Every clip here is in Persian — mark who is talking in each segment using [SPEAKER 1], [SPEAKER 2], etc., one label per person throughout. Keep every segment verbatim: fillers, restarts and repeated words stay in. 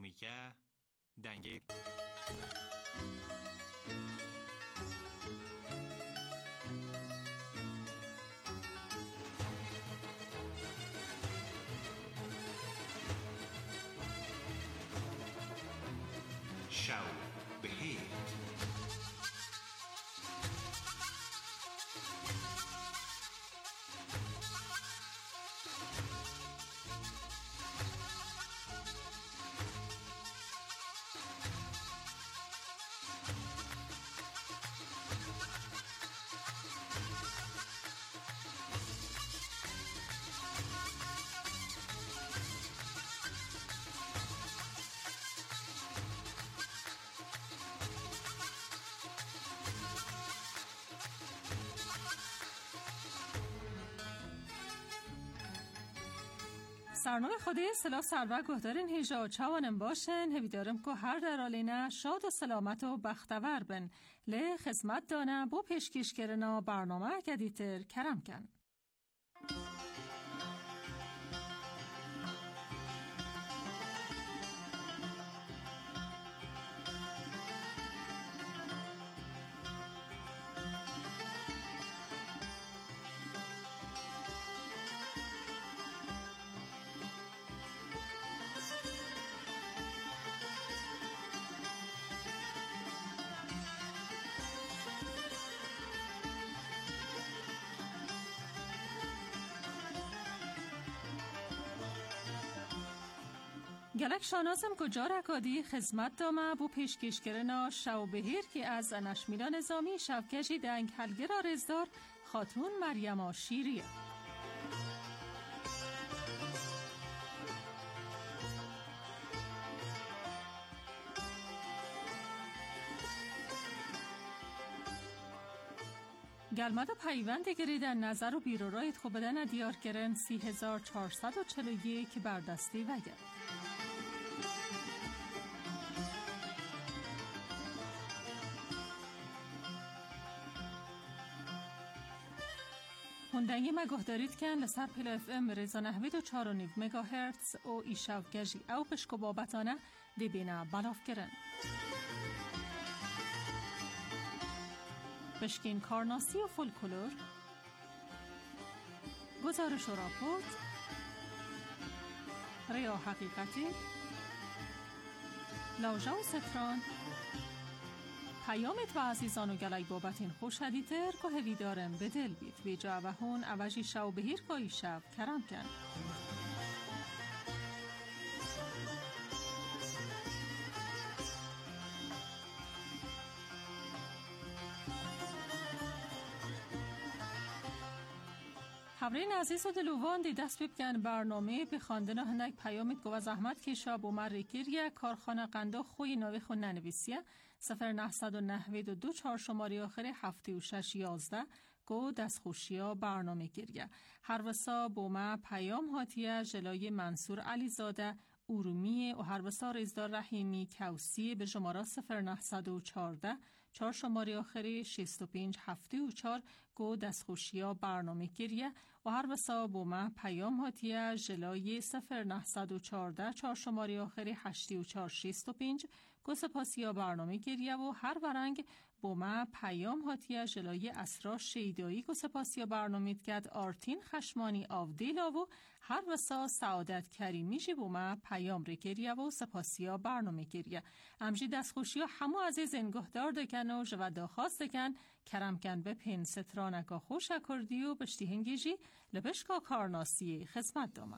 [SPEAKER 1] برنامه‌گه دنگه شو بهیر
[SPEAKER 2] سرنامه خوده سلاف سرور گهدارین هیجا و چوانم باشن هویدارم که هر در آلینه شاد و سلامت و بختور بن لی خدمت دانه بو پیشکش کرنا برنامه گدیتر کرم کن. گلک شانازم کجا رکادی خدمت دامه بو پیشکش کرنا شو بهیر که از نشمیلا نظامی شوکشی دنگ هلگر آرزدار خاتون مریم شیریه. گلمد و پیوند گریدن نظر و بیرورایت خوب بدن دیار کرن سی هزار چهارصد و چهل و یک بردستی وگر. هندنگی مگاه دارید کن لسر پیل اف ام ریزا نهوید و چار و نیو مگا هرتز او ایشاو گجی او پشکو بابتانه دی بینه بلاف کرن. بشکین کارناسی و فولکلور گزارش و راپورت ریا حقیقتی لوژا و ستران پیامت و عزیزان و گلک بابتین خوش هدیتر که هوی دارم به دل بید ویجا و هون اوجی شو بهیر که شب کرم کن. خبرین عزیز و دلوان دی دست بکن برنامه به خواندن هنگ پیامت گو زحمت که شب و مریکیر کارخانه قنده خوی نوی خون ننویسیه صفر نهصد و نهوید و دو چهار شماری آخر هفته و شش یازده گو دست خوشیا برنامه گیریه هر وسا بومه پیام هاتیه جلای منصور علیزاده ارومی و هر وسا ریزدار رحیمی کوسی به شماره صفر نهصد و چهارده چهار شماره آخری شصت و پنج هفته و چهار گو دستخوشیا برنامه گیریه و هر وسا بومه پیام هاتیه جلای صفر نهصد و چهارده چهار شماره آخری هشت و چهار شصت و پنج گو سپاسیا برنامه گیریه و هر ورنگ بومه پیام هاتیه جلای اسرا شیدایی گو سپاسیا برنامه کد آرتین خشمانی آودیلا و هر وسا سعادت کریمی جی بومه پیام ریگیریه و سپاسیا برنامه گیریه امجی دستخوشیا همو عزیز انگهدار دکن و جودا خواست دکن کرم کن به پین سترانکا خوش اکردی و بشتی هنگیجی لبشکا کارناسی خدمت دامه.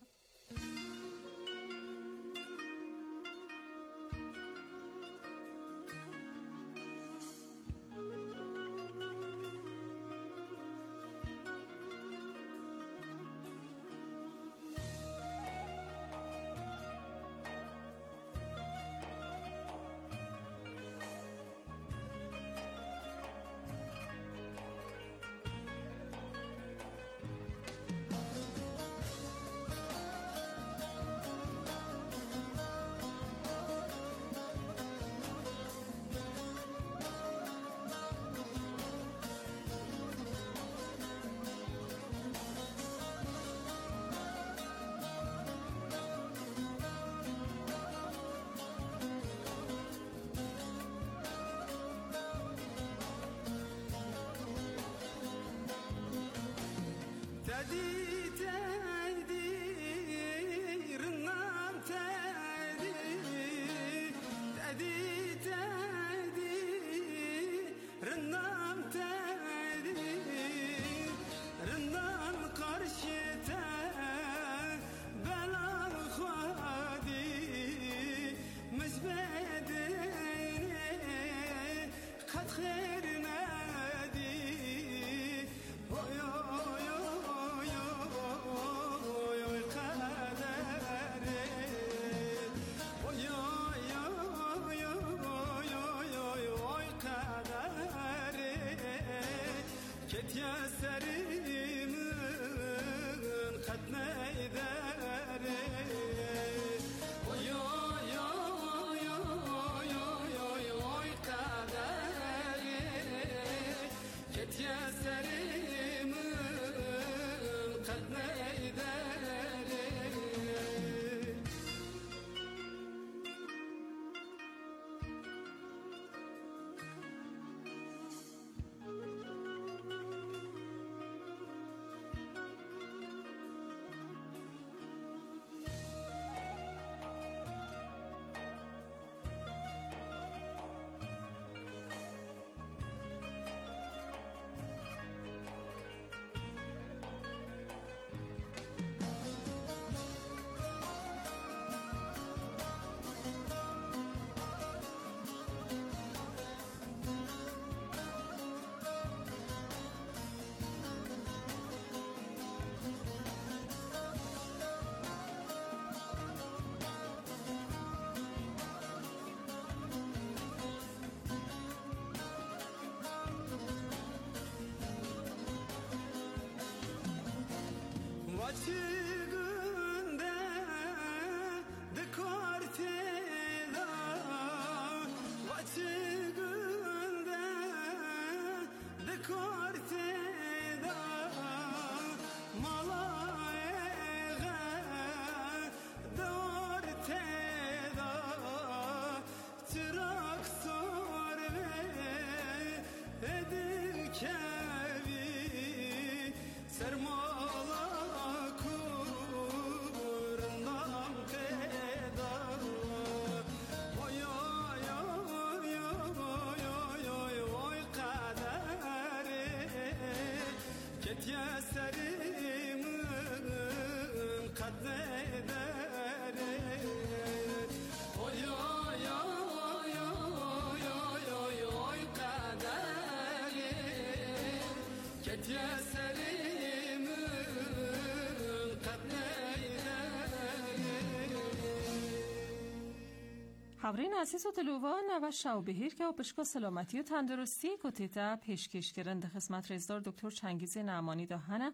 [SPEAKER 2] خبرین عزیز و دلوان و شاو بهیر که و پشکا سلامتی و تندرستی کتیتا پیشکش کرند خدمت رئیسدار دکتر چنگیز نعمانی دهانه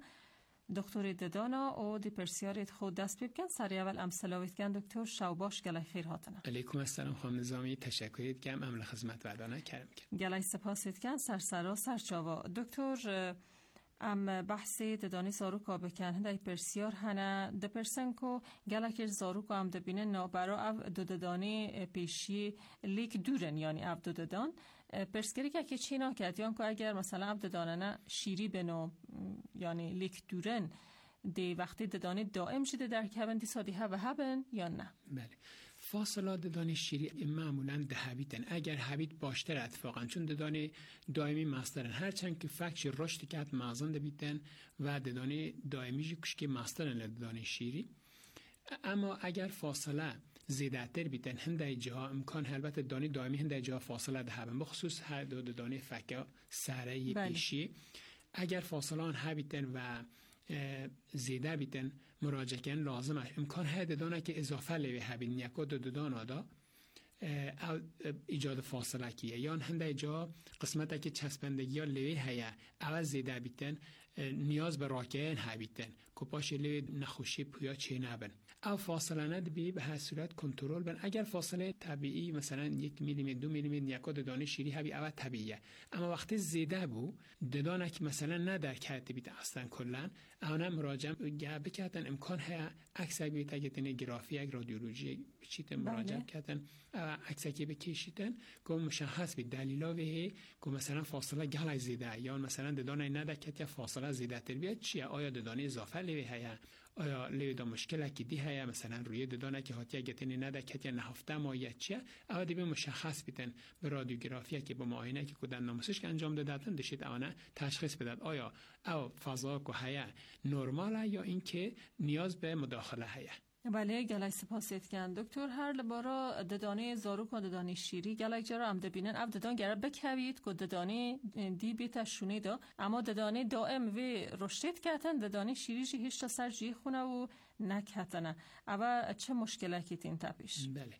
[SPEAKER 2] دکتر ددانا و دی پرسیارت خود دست بکن سری اول ام سلاویت کن دکتر شاو باش گلای خیر هاتنه.
[SPEAKER 3] علیکم السلام خانم نظامی تشکریت گم عمل خدمت وعدانه کردم کن.
[SPEAKER 2] گلای سپاسیت کن سرسرا سرچاوا دکتر ام بحثی ددانی زاروکا بکن هندای پرسیار هنه د پرسنکو گلکر زاروکا هم دبینه نابرا او ددانی پیشی لیک دورن یعنی او ددان پرسکری که چینا کرد یعنی که اگر مثلا او ددانه شیری بنو یعنی لیک دورن دی وقتی ددانی دائم شده در کبن دی سادی ها و هبن یا نه؟
[SPEAKER 3] بله فاصلات ددان شیری معمولا ده هبیتن اگر هبیت باشتر اتفاقا چون ددان دائمی مسترن هرچند که فکش رشد کت مازن دبیتن و ددان دائمی کش که مسترن ددان شیری اما اگر فاصله زیادتر بیتن هنده جا امکان البته دانی دائمی هنده جا فاصله ده هبن بخصوص هر دو ددان فکر سره پیشی اگر فاصله آن هبیتن و زیده بیتن مراجعه کن لازمه امکان هست دانه که اضافه لیوی هبین نیکو دو دان آدا ایجاد فاصله کیه یا هنده جا قسمت که چسبندگی یا لیوی هیا اول زیده بیتن نیاز به راکه هبیتن کپاش لیوی نخوشی پویا چه نبن او فاصله ند بی به هر صورت کنترل بن اگر فاصله طبیعی مثلا یک میلیمتر دو میلیمتر نیکو ددان شیری هبی اول طبیعیه اما وقتی زیده بو ددانه که مثلا ندر کرده بیت اصلا کلا اونا مراجعه گه کردن امکان ها عکس بیت اگه تن گرافی یک رادیولوژی چیت مراجعه کردن عکس که بکشیدن که مشخص بی دلیلا وی که مثلا فاصله گل زیده یا مثلا ددانه ندر کرد یا فاصله زیده تر بیاد چیه آیا ددانه اضافه لیوی هیا آیا لیوی دا مشکل که دی هیا مثلا روی ددانه که هاتی اگه تن ندر کرد یا نهفته مایه چیه او دی به مشخص بیتن به رادیوگرافی که با معاینه که کدن ناموسش که انجام دادن داشتید اونا تشخیص بداد آیا او فضا که هیا نرماله یا اینکه نیاز به مداخله هیا.
[SPEAKER 2] بله گلای سپاسیت کن دکتر هر لبارا ددانه زاروک و ددانه شیری گلای جرا هم دبینن اف ددان گره بکوید که ددانه دی بیتا شونه دا اما ددانه دائم وی رشتید کتن ددانه شیری جی هشتا سر جی خونه و نکتنه اما چه مشکله که تین تپیش؟
[SPEAKER 3] بله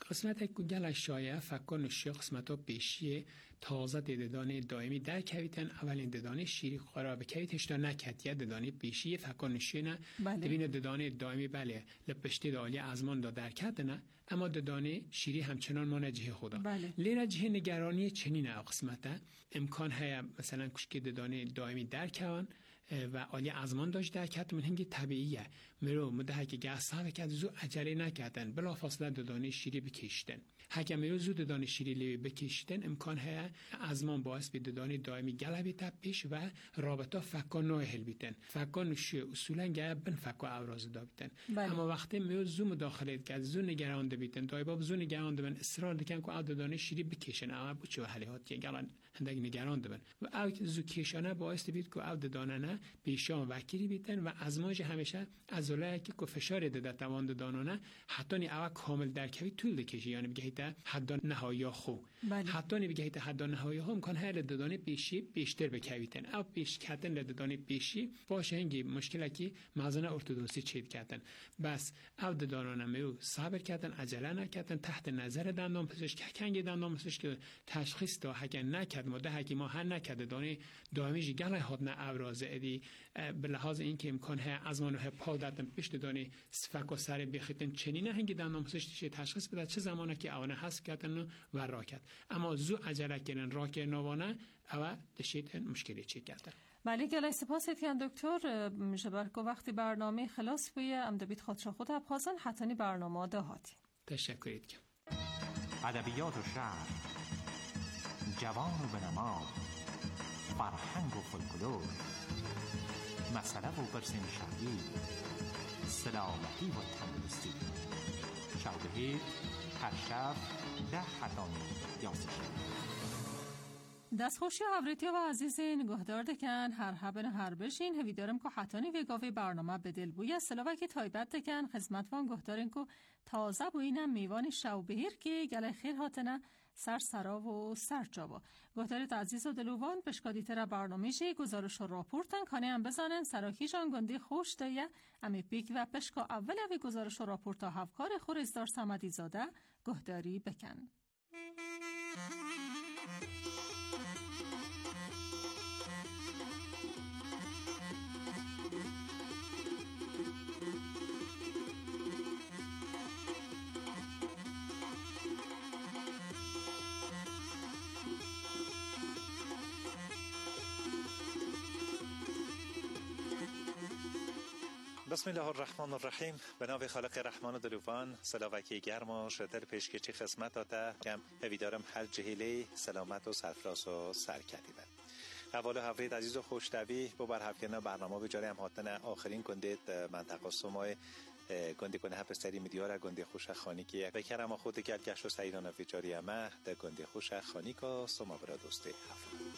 [SPEAKER 3] قسمت گل شایع فکر نشی قسمت ها پیشی تازه ددان دائمی در کویتن اولین ددان شیری قرار به کویتش تا نکتیه ددان پیشی فکر نشی نه ببین ددان دائمی بله لپشتی دالی ازمان دا در کت نه اما ددان شیری همچنان ما نجه خدا
[SPEAKER 2] بله.
[SPEAKER 3] لیره جه نگرانی چنین قسمت امکان هیا مثلا کشکی ددان دائمی در کوان و عالی ازمان داشت در کت من هنگی طبیعیه مرو مده که گاز ساوه که زو عجله نکردن بلا فاصله ددان شیری بکشتن هکه مرو زو ددان شیری لیوی بکشتن امکان هیا ازمان باعث به ددان دائمی گله پیش و رابطه فکر نوع هل بیتن فکر نشی اصولا گه بن فکر اوراز دا بیتن
[SPEAKER 2] بله.
[SPEAKER 3] اما وقتی مرو زو مداخله کرد زو نگرانده بیتن دایباب زو نگرانده بن اصرار دکن که ددان شیری بکشن اما بچه حلیات که گلن هندگ نگرانده بن و او زو کشانه باعث بید که او ددانه پیشان وکیلی بیتن و ازماج همیشه ازوله که که فشار داده توان دانانه حتی نی اول کامل درکوی طول دکشی یعنی بگه تا حد نهایی خو
[SPEAKER 2] بله.
[SPEAKER 3] حتی نی بگه تا حد نهایی ها امکان هر ددان پیشی بیشتر بکویتن او پیش کردن ددان پیشی باشه هنگی مشکلی که مازن ارتودکسی چید کردن بس او ددانانه میو صبر کردن عجله نکردن تحت نظر دندان پزشک کنگ دندان پزشک که تشخیص دا هک نکرد مده هکی ما هر نکرد دانه دائمی گله هات نه ابراز ادی به لحاظ اینکه امکان ها ازمان و پا دادن پیش دادن فک و سر بخیتن چنین هنگی دندان پزشکی تشخیص بده چه زمانه که اونه حس کردن و راکت اما زو عجله کردن راکه نوانه او دشید مشکلی چی کردن.
[SPEAKER 2] بله گله سپاس اتیان دکتر جبرکو وقتی برنامه خلاص بویه امدبید خودشا خود ابخازن حتانی برنامه دهاتی
[SPEAKER 3] تشکرید که
[SPEAKER 1] ادبیات و شعر جوان و بنما فرهنگ و فولکلور مسئله و برسن شهری سلامتی و تندرستی شعبه هر شب ده حتانی یاسش
[SPEAKER 2] دستخوشی و حوریتی و عزیز نگهدار دکن هر حبن هر بشین هوی دارم که حتانی وگاوی برنامه بدل بوی سلاوه که تایبت دکن خدمت وان گهدارین که تازه بوینم میوان شوبهیر که گله خیر هاتنه سر سرا و سر جاوا گهدارت عزیز و دلوان بشکادی تر برنامهشی گزارش و راپورتن کانه هم بزنن سراکی جان گنده خوش دایه امی پیک و پشکا اول اوی گزارش و راپورتا هفکار خور ازدار سمدی زاده گهداری بکن.
[SPEAKER 4] بسم الله الرحمن الرحیم به نام خالق رحمان و دلوان سلاوکی گرم و شتر پیشکشی خدمت داده کم هویدارم هر جهیلی سلامت و سرفراز و سرکردی بند اول هفرید عزیز و خوشتوی با برحفکنه برنامه بجاری هم حاتن آخرین گندید منطقه سومای گنده کنه هفستری میدیاره گنده خوش خانی که بکرم خود گل گشت و سعیدان ویجاری همه در گنده خوش خانی که سوما برا دوسته هفت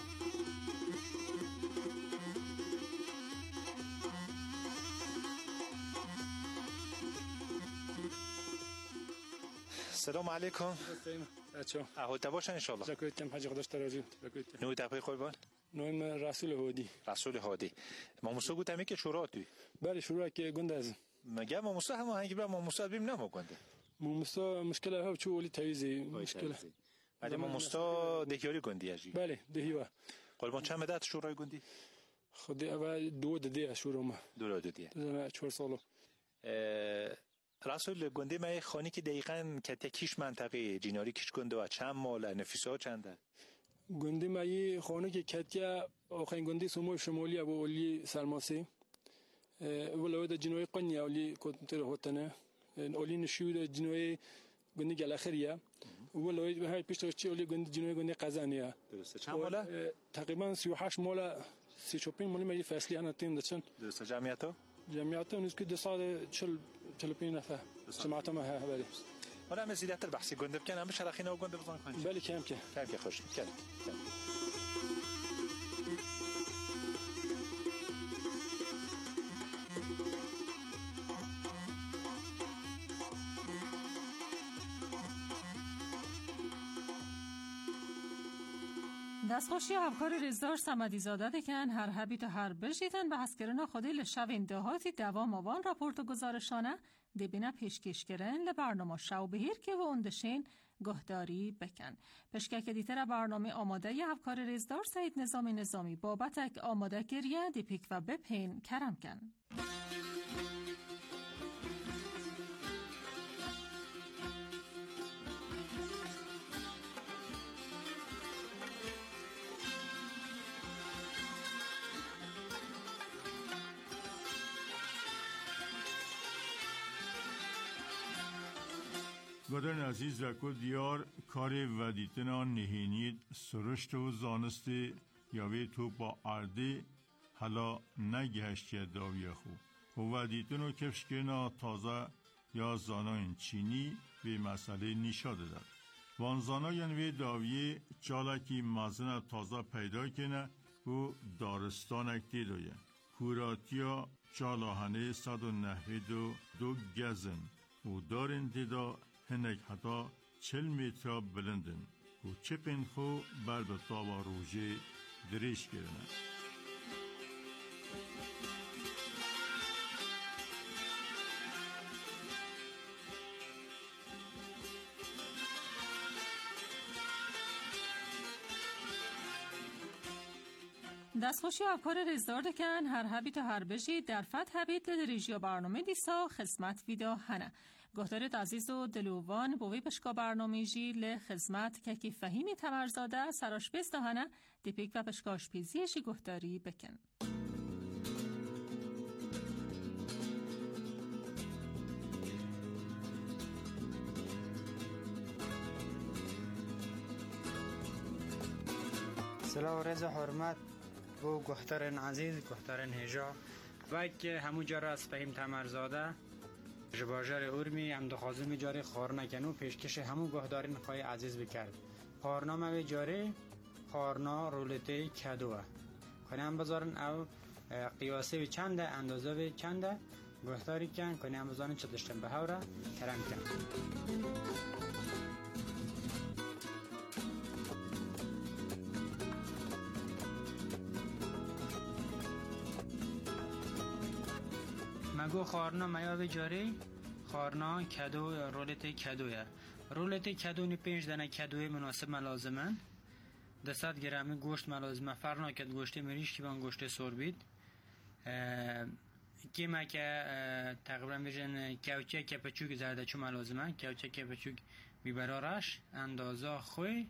[SPEAKER 4] سلام علیکم
[SPEAKER 5] بچه
[SPEAKER 4] احوال تباشن انشالله
[SPEAKER 5] زکویتم حاج خداش ترازیم
[SPEAKER 4] نوی تقوی قربان
[SPEAKER 5] نویم رسول هادی
[SPEAKER 4] رسول هادی ماموسا گوتمی که شورا توی
[SPEAKER 5] بله شروع که گنده از
[SPEAKER 4] مگه ماموسا همه هنگی برای ماموسا بیم نمو گنده
[SPEAKER 5] ماموسا مشکل ها چو ولی تایزی مشکل
[SPEAKER 4] بله ماموسا دهیاری گندی اجی
[SPEAKER 5] بله دهیوا
[SPEAKER 4] قربان چند مدت شورای گندی
[SPEAKER 5] خود اول دو دده شروع ما
[SPEAKER 4] دو دده
[SPEAKER 5] دو چهار سالو
[SPEAKER 4] رسول گنده ما خانی که دقیقاً که تکیش منطقه جیناری کیش گنده و چند مال نفیسه ها چنده
[SPEAKER 5] گنده مایی خانه که کتیا آخرین گنده سمو شمالی ابو اولی سلماسه ولی دا جنوی قنی اولی کنتر هاتنه اولی نشود جنوی گنده گلاخریه ولی به هر پیش چی اولی گنده جنوی گنده قزانیه
[SPEAKER 4] درسته چند ماله
[SPEAKER 5] تقریبا سی و هشت ماله سی چوپین مالی مایی فصلی هنر تیم داشتن
[SPEAKER 4] درسته جمعیتها
[SPEAKER 5] جمعیتها نزدیک دو سال چل چل پنج نفر جماعت ما ها بله
[SPEAKER 4] ولی هم زیادتر بحثی گنده بکن همه شرخینه و گنده بزن کنید
[SPEAKER 5] بله کم که
[SPEAKER 4] کم که خوش کم کم
[SPEAKER 2] دستخوشی همکار رزدار صمدی زاده دکن هر هبی تا هر بشیتن به هسکرنا خودی لشوین دهاتی دوام آوان راپورت و گزارشانه دبینا پیشکش کرن لبرنامه شو بهیر که و اندشین گهداری بکن. پشکک دیتر برنامه آماده ی همکار رزدار سعید نظامی نظامی بابتک آماده کریه دیپیک و بپین کرم کن.
[SPEAKER 6] گودرن عزیز رکو دیار کار ودیتنا نهینید سرشت و زانسته یاوی تو با ارده حالا نگهشتی داوی خو و ودیتنو کفشکرنا تازه یا زاناین چینی به مسئله نشاده داد وان زاناین وی داوی چالاکی مزن تازه پیدا کنه و دارستان اکتی دویه کوراتیا چالاهنه صد و نهوید و دو گزن و دارن دیدا هنگ حتی چل متر بلندن و چپن خو بر به تاوا روژه دریش کرنه.
[SPEAKER 2] دستخوشی افکار رزدار دکن هر هبی تا هر بشی در فتح هبید لدریجیا برنامه دیسا خدمت ویدا هنه. گهدارت عزیز و دلووان بوی پشکا برنامه جی لخدمت که کی فهیمی تمرزاده سراش بیست هنه دیپیک و پشکاش پیزیشی گهداری بکن.
[SPEAKER 7] سلام و رضا حرمت بو گهترن عزیز گهترن هجا باید که همو جارا از فهیم تمرزاده جباجر اورمی هم دخوازم جاری خار نکنو پیشکش همو گهدارین خواهی عزیز بکرد خارنامه به جاری خارنا رولته کدوه کنه هم بذارن او قیاسه به چنده اندازه به چنده گهداری کن کنه هم بذارن چه داشتن به هوره کرم کن مگو خارنا میاد جاری خارنا کدو رولت کدویه رولت کدو نی پنج دانه کدوی مناسب ملازمن دویست گرم گوشت ملازمه فرنا کد گوشت مریش که بان گوشت سوربید کیما که تقریبا میشن کوچه کپچوک زرده چو ملازمه کوچه کپچوک بیبرارش اندازه خوی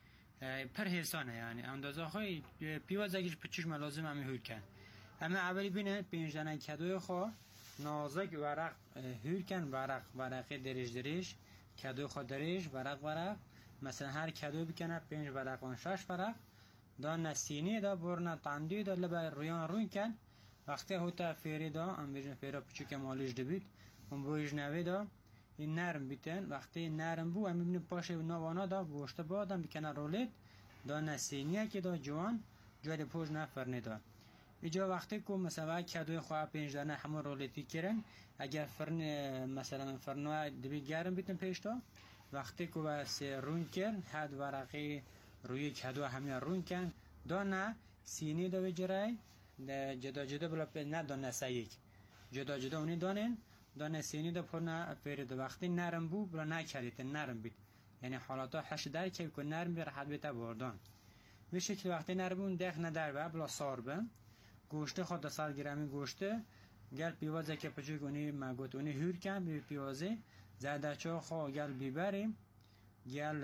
[SPEAKER 7] پر حسانه یعنی اندازه خوی پیواز اگه پچوش ملازمه همی هول کن اما اولی بینه پنج دانه کدوی خو نازک ورق هور کن ورق ورقی دریش دریش کدو خود دریش ورق ورق مثلا هر کدو بکنه پنج ورق و شش ورق دا نسینی دا برنا تندی دا لبه رویان روی کن وقتی هوتا فیری دا ام بیجن فیرا پچو که مالیش دبید اون بویش نوی دا این نرم بیتن وقتی نرم بو ام ببینیم پاشه نوانا دا گوشت بادم بکنه رولید دا نسینیه که دا جوان جوی پوش نفرنی دا اینجا وقتی که مثلا کدوی خواه پنج دانه همون رولیتی کرن اگر فرن مثلا فرنوه دبی گرم بیتن پیشتا وقتی که واسه رون کرن حد ورقی روی کدو همین رون کن دانه سینی دو بجرای جدا جدا بلا نه دانه سیک جدا جدا اونی دانن دانه سینی دو پرنا فرد وقتی نرم بو بلا نکردیت نرم بیت یعنی حالاتا هشت در که که نرم بی راحت بیت بردان به شکل وقتی نرم بون دخ ندر با بلا سار بم گوشت خود دو صد گرمی گوشته گل پیوازه که پچوک اونی مگوت اونی هور کن بی پیوازه زرده چا خواه گل بیبریم گل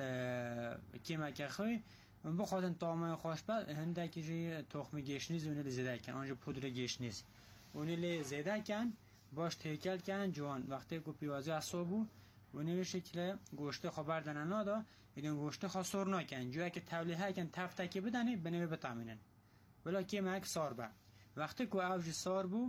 [SPEAKER 7] کیمه که خوی بخوادن طعمه خوش بد هنده که جی تخم گشنیز اونی لی زیده کن آنجا پودر گشنیز اونی لی زیده کن باش تیکل کن جوان وقتی که پیوازه اصابو اونی به شکل گوشت خواه بردن نادا ایدون گوشت خواه سر نکن جوی که تولیه کن تفته که بدنی بنوی بتامینن ولی کیمه که سار با وقتی که اوج سار بو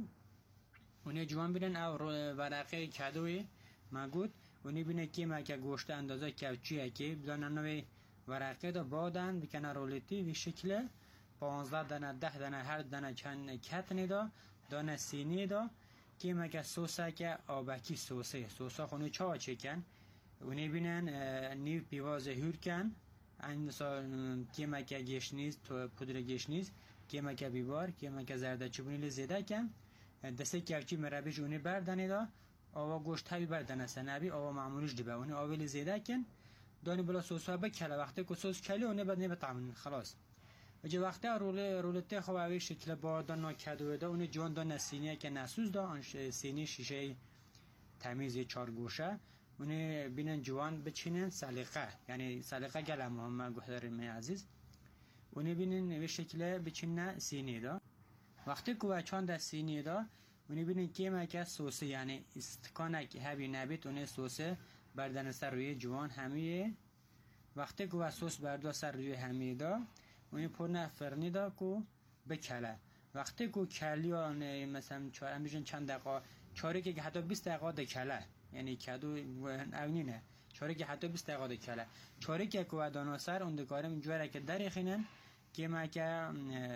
[SPEAKER 7] اونی جوان بیرن او ورقه کدوی مگود اونی بینه کیمه که گوشت اندازه کوچیه که بدانن نوی ورقه دا بادن بکنه رولیتی وی شکل پانزده دانه ده دانه هر دانه چند کتنی دا دانه سینی دا کیمه که سوسه که آبکی سوسه سوسه خونی چا چکن اونی بینن نیو پیواز هور کن این مثال کیمک گشنیز تو پودر گشنیز کیمک بیبار کیمک زرد چوبونی ل زیده کن دسته کفچی مربی جونی بردنی دا آوا گوشت هایی بردن سنبی آوا معمولش دی به اون آویل زیده کن دانی بلا سس ها بکله وقتی که سس کلی اونه بعد نمی طعم خلاص اجا وقتی روله رولته خو اوی شکل باردا ناکدو دا اون جون دا نسینیه که نسوز دا آن سینی شیشه تمیز چهار گوشه اون بینن جوان بچینن سلیقه یعنی سلیقه گله محمد گهدارین می عزیز اون بینن به شکل بچینن سینی دا وقتی که چند دا سینی دا اون بینن که مکه سوسه یعنی استکانک هبی نبیت اون سوسه بردن سر روی جوان همیه وقتی که سس بردا سر روی همیه دا اون پرنه فرنی دا که بکله وقتی که کلیان مثلا چند چند دقیقه چاره که حتی بیست دقیقه دا کله یعنی کدو اونی نه چاره که حتی بیست دقیقه دا کله چاره که که دانا سر اون دکارم اینجوره که در خینن که ما که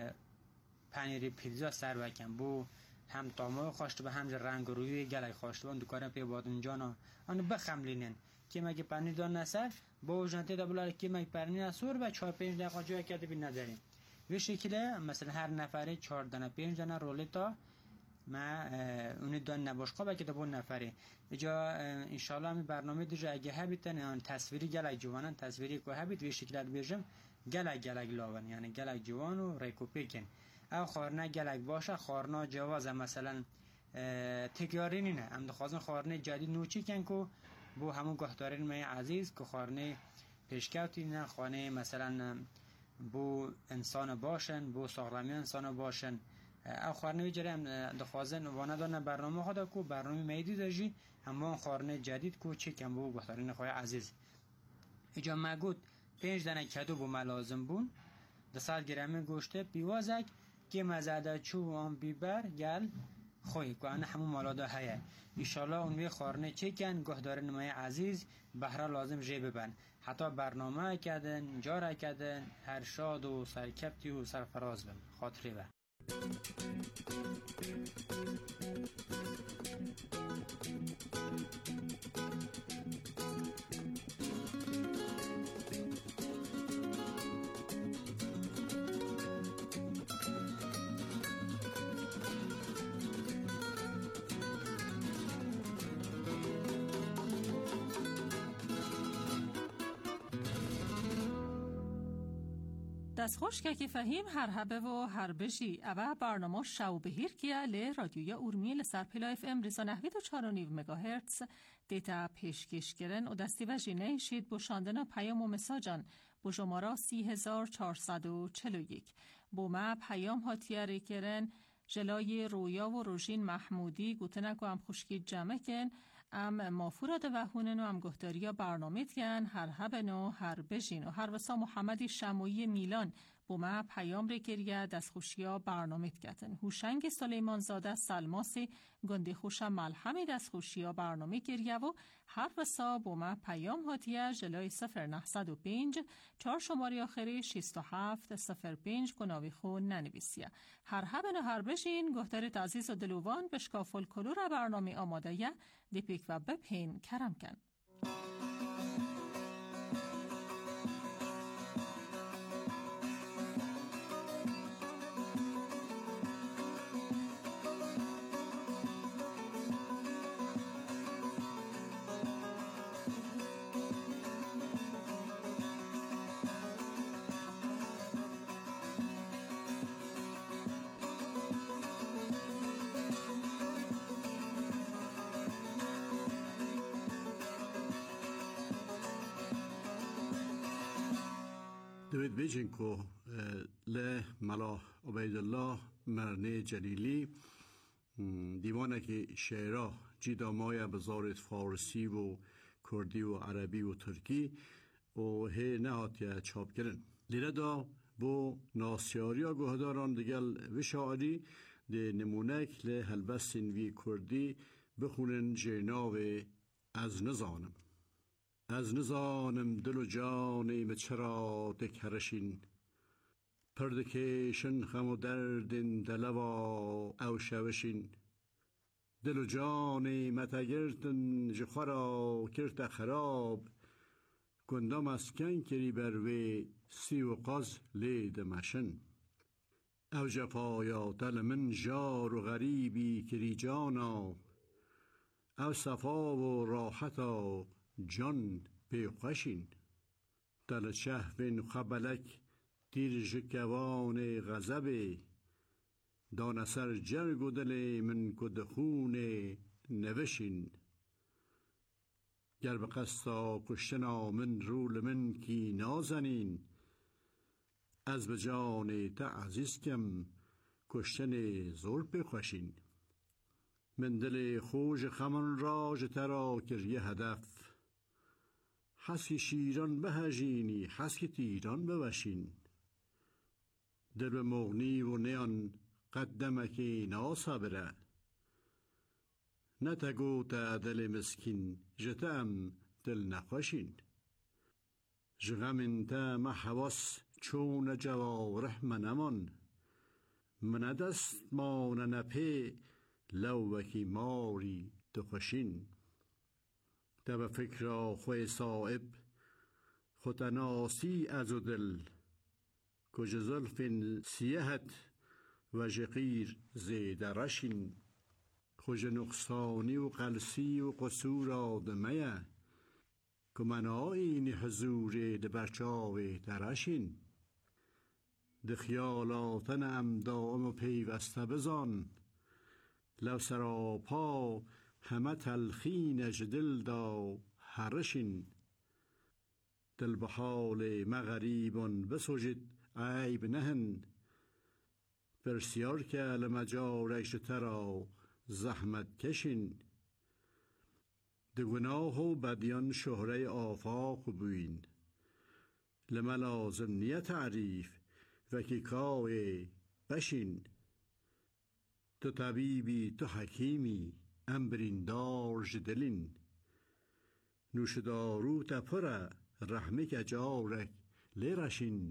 [SPEAKER 7] پنیر پیتزا سر بکن بو هم طعمه خوشت به هم رنگ روی گلای خوشت اون دکارم پی بادن جانا آن بخملینن که مگه پنیر دان نسر با وجنته دبلار که مگه پنیر نسور و چهار پنج دقیقه جای کرده بین نداریم به شکل مثلا هر نفره چهار دانه پنج دانه رولتا ما اون دان نباشقا با که دبون نفره اجا انشالله می برنامه دیجا اگه هبیتن آن تصویری گلای جوانن تصویری که هبیت به شکل بیجم گلای گلای لاون یعنی گلای جوان و ریکوپی کن او خارنه گلک باشه خارنا جواز مثلا تکراری نه ام دخوازن خارنه جدید نوچی کن که بو همون گهدارین می عزیز که خارنه پیشکوتی نه خانه مثلا بو انسان باشن بو ساغلمی انسان باشن او خارنه بجره هم دخوازن وانه دانه برنامه خدا که برنامه میدی داشی همون خارنه جدید که چی کن بو گهدارین خواه عزیز اجا مگود پنج دانه کدو بو ملازم بون ده سال گرمه گوشته بیوازک که مزاده چو آن بیبر گل خوی که آن همون مالادا هیه ایشالله اونوی خارنه چکن گهدار نمای عزیز بهره لازم جه ببن حتی برنامه کردن جاره کردن هر شاد و سرکبتی و سرفراز بن خاطری بن
[SPEAKER 2] دستخوش که که فهیم هر هبه و هر بشی اوه برنامه شو بهیر که لی رادیوی ارمی لسر پلا اف ام ریزا نحوید و چار و نیو مگاهرتز دیتا پیشکش کرن و دستی و جینه شید با شاندن پیام و مساجان با شمارا سی هزار چهارصد و چل و یک با ما پیام هاتیاری کرن جلای رویا و روژین محمودی گوتنک و هم خوشکی جمع کن ام مافوراد و هونن و ام گهداریا برنامه تین هر هبن و هر بجین و هر وسا محمدی شمویی میلان با ما پیام ریکریه دست خوشیا برنامه تکتن هوشنگ سلیمان زاده سلماسی گنده خوش ملحمی دست خوشیا برنامه گریه و هر وسا با ما پیام هاتیه جلای صفر نهصد و پنج چهار شماری آخری شیست و هفت صفر پنج گناوی خون ننویسیه هر هبن و هر بجین گهدار تعزیز و دلوان بشکافل کلور برنامه آماده یه دیپیک و بپین کرم کن
[SPEAKER 8] دوید بیجن که له ملا عبیدالله مرنه جلیلی دیوانه که شعرها جیدا مایه بزارت فارسی و کردی و عربی و ترکی و هی نهات چاپ کرن لیره دا بو ناسیاری ها گهداران دیگل و شاعری ده نمونک له هلبسین وی کردی بخونن جناو از نزانم از نزانم دل و جانیم چرا دکرشین پردکشن خم و دردین دلوا او شوشین دل و جانیم اتگرتن جخورا کرت خراب گنده مسکن کری بروی سی و قز لید مشن. او جفایا دل من جار و غریبی کری جانا، او صفا و راحتا جان پیقشین. دل شهوین خبلک دیر جکوان غزبه، دان سر جرگ و دل من کدخون نوشین. گر به قصدا کشتنا من رول من کی نازنین، از به جان تا عزیز کم کشتن زور بخوشین. من دل خوش خمن را جترا کریه هدف، حسکی شیران بهجینی حسکی تیران بوشین. دل به مغنی و نیان قدمکی ناصبره، نتگو تا دل مسکین جتم دل نخوشین. جغم تا محوس چون جوارح منمان، من دست مان نپی لوکی ماری دخوشین. تب فکر خوی صائب خودناسی از دل، کج زلف سیهت و جقیر زید رشین. خوش نقصانی و قلسی و قصور آدمه، که من آین حضور دبرچاوی درشین. ده خیالاتن ام دائم و پیوسته بزان، لو سراپا همه تلخین جدل دا هرشین. دل به حال مغریبان بسجد عیب نهن، پرسیار که لمجارش ترا زحمت کشین. ده گناه و بدیان شهره آفاق بوین، لما لازم نیه تعریف و کی کای بشین. تو طبیبی تو حکیمی امبریندار جدلین، نوش دارو تپره رحمه که جارک لیرشین.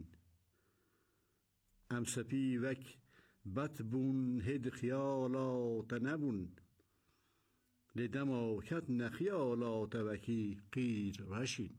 [SPEAKER 8] ام سپی وک بط بون هد خیالات نبون، لدما کت نخیالات وکی قیر رشین.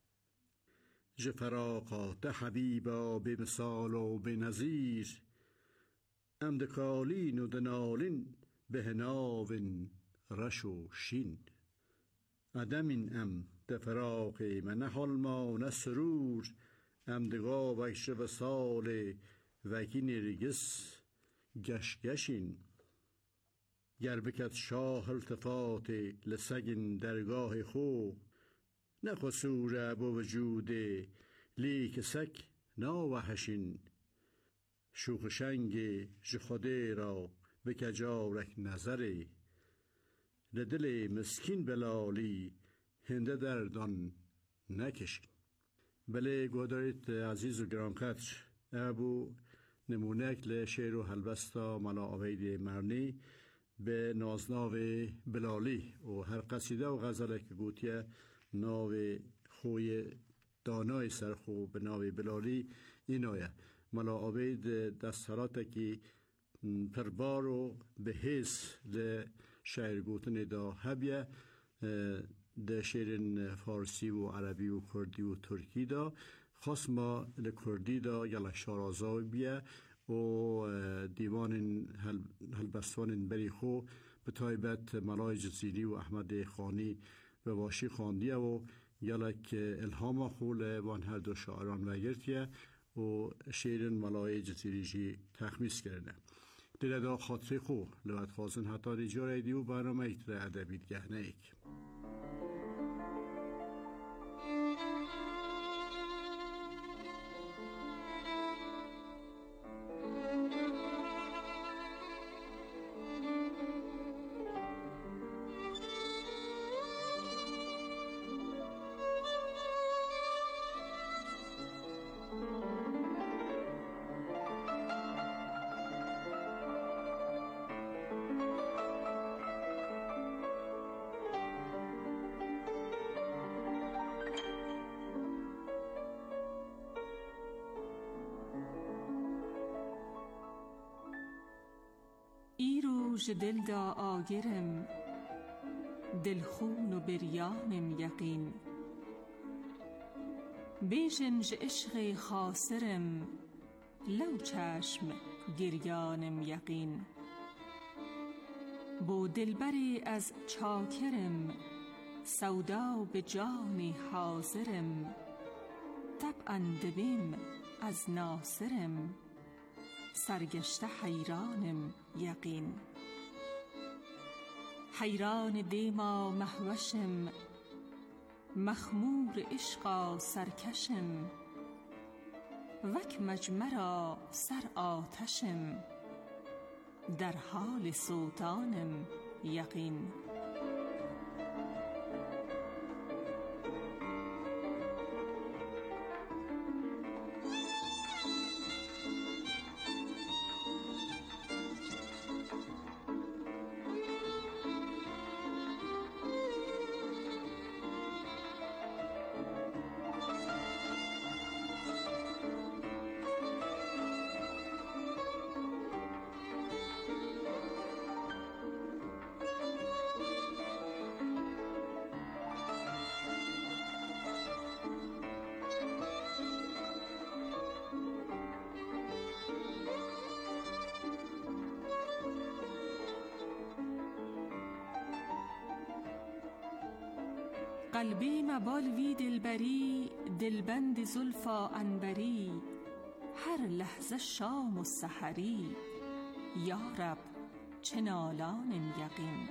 [SPEAKER 8] جفراقات حبیبا به مثال و به نظیر، ام دکالین و دنالین به هناون رش و شین. ادمین ام دفراق من حال ما نسرور، ام دگا وکش و سال وکی نرگس گشگشین. گر بکت شاه التفات لسگن درگاه خو، نه قصور با وجود لیک سک ناوحشین. شوخ شنگ جخوده را به کجارک نظره، لدل مسکین بلالی هنده دردان نکشین. بله گوداریت عزیز و گرانقدر، ابو نمونک لشعر و هلبستا ملا عبید مرنی به نازناو بلالی و هر قصیده و غزله که گوتیه ناو خوی دانای سرخو به ناو بلالی اینایه. ملا عبید دستهراته که پربار و به حس لشعر گوتن دا هبیه، ده شعر فارسی و عربی و کردی و ترکی دا خاص ما لکردی دا یلا شارازاوی بیه و دیوان هلبستوان بری خو به تایبت ملای جزیری و احمد خانی و واشی خاندیه و یلک الهام خول وان هر دو شاعران وگرتیه و شعر ملای جزیری جی تخمیس کرده. دیره دا خاطر خو لوت خواستن حتی رجا رایدی و برنامه ایتر ادبیت گهنه ایک.
[SPEAKER 2] ایروژ دل دا آگرم دلخون و بریانم یقین، بیشنج عشق خاسرم لو چشم گریانم یقین بو دلبری از چاکرم سودا به جانی حاضرم طبعا دبیم از ناصرم سرگشته حیرانم یقین حیران دیما محوشم مخمور عشقا سرکشم وک مجمرا سر آتشم در حال سوتانم یقین قلبی مبال وی دلبری دلبند زلفا عنبری هر لحظه شام و سحری یا رب چه نالانم یقین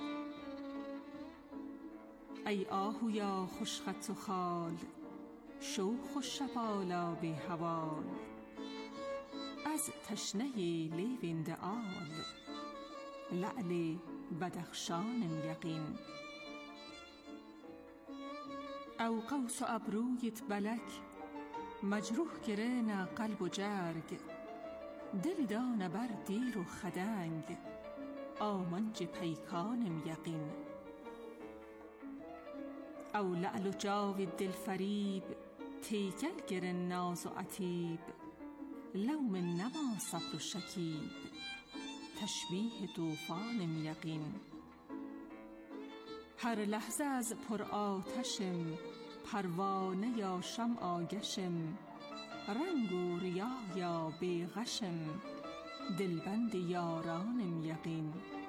[SPEAKER 2] ای آهویا خوش خط و خال شوخ و شپالا به حوال از تشنه لیوند آل لعل بدخشانم یقین او قوس و ابرویت بلک مجروح گرین قلب و جرگ دل دانه بر دیر و خدنگ آمنج پیکانم یقین او لعل و جاوی دل فریب تیکل گرن ناز و عتیب لوم نما صبر و شکیب تشبیه طوفانم یقین هر لحظه از پر آتشم پروانه یا شمع آگشم رنگ و ریاه یا بیغشم دلبند یارانم یقین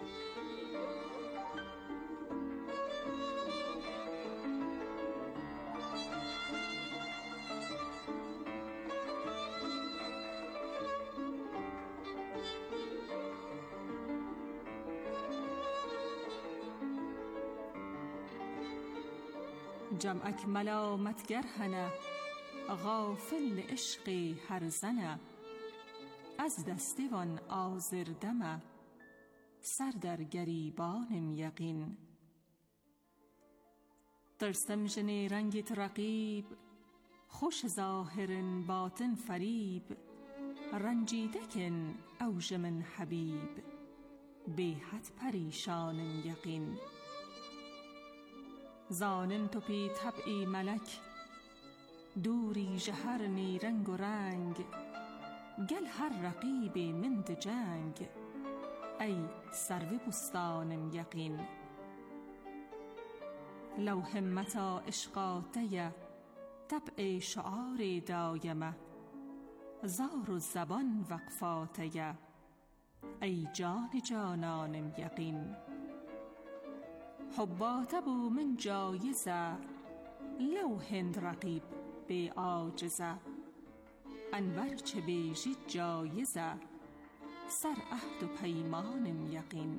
[SPEAKER 2] جمعک ملامتگر هنه غافل عشق هر زنه از دستوان آزردمه سر در گریبانم یقین ترسم جنی رنگت رقیب خوش ظاهر باطن فریب رنجیده کن اوج من حبیب بیحد پریشانم یقین زانن تو پی طبعی ملک دوری جهر نیرنگ و رنگ گل هر رقیب مند جنگ ای سرو بستانم یقین لو همتا عشقاته طبع شعار دایمه زار و زبان وقفاته ای جان جانانم یقین حبات بو من جایزه لو هند رقیب به عاجزه انور چه بیجید جایزه سر عهد و پیمانم یقین